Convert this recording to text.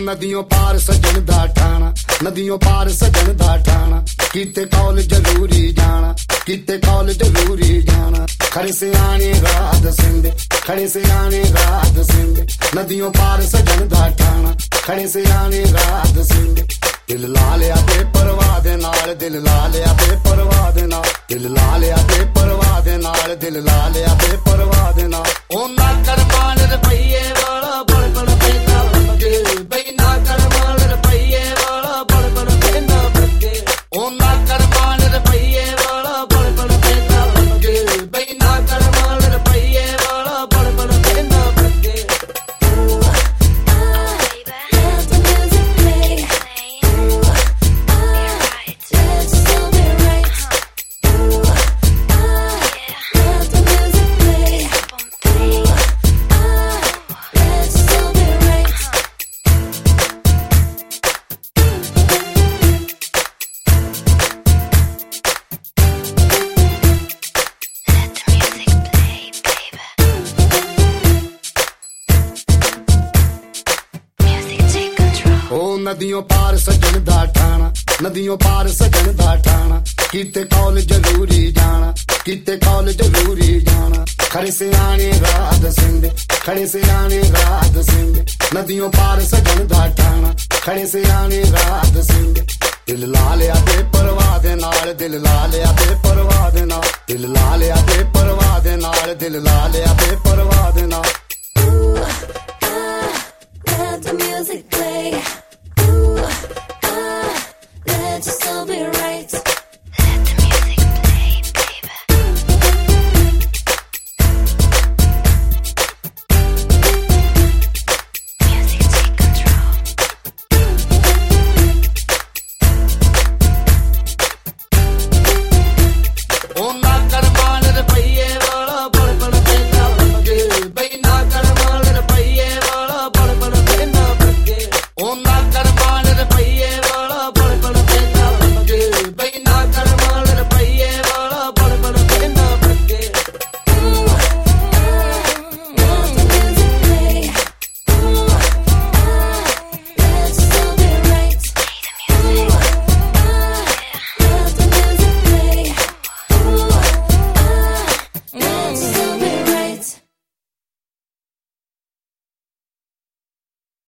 नदियों पार सजन दा ठाणा, नदियों पार सजन दा ठाणा, कीते कौल जरूरी जाना, कीते कौल जरूरी जाना। खड़े से आने रात सिंधे, खड़े से आने रात सिंधे, नदियों पार सजन दा ठाणा, खड़े से आने रात सिंधे। दिल ला लिया ते परवाह दे नाल, दिल ला लिया ते परवाह दे नाल, दिल ला लिया ते परवाह दे नाल, दिल ला लिया ते परवाह दे नाल। ओ ना कर मान रुपये वाला बड़ बड़ पैदा बगे, बई ना कर मान रुपये वाला बड़ बड़ पैदा बगे। ओ ना कर मान रुपये वाला बड़ बड़ पैदा बगे, बई ना कर मान रुपये वाला बड़ बड़ पैदा बगे। नदियों पार सजन दा ठाणा, नदियों पार सजन दा ठाणा, कीते कौल जरूरी जाना, कीते कौल जरूरी जाना। खड़े से आने रात सिंधे, खड़े से आने रात सिंधे, नदियों पार सजन दा ठाणा, खड़े से आने रात सिंधे। दिल ला लिया ते परवाह दे नाल, दिल ला लिया ते परवाह दे नाल, दिल ला लिया ते परवाह दे नाल, दिल ला लिया ते परवाह दे नाल।